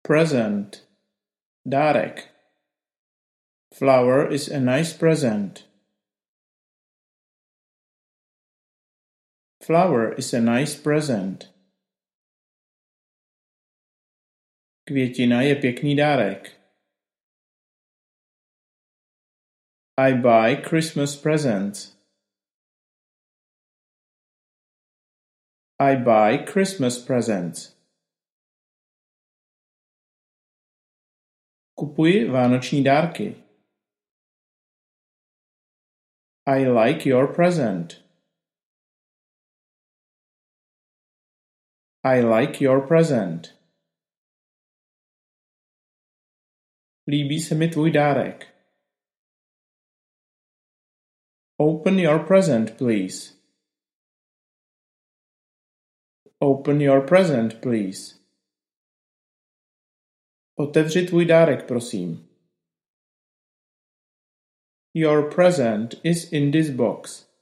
Present. Dárek. Flower is a nice present. Flower is a nice present. Květina je pěkný dárek. I buy Christmas presents. I buy Christmas presents. Kupuji vánoční dárky. I like your present. I like your present. Líbí se mi tvůj dárek. Open your present, please. Open your present, please. Otevři tvůj dárek, prosím. Your present is in this box.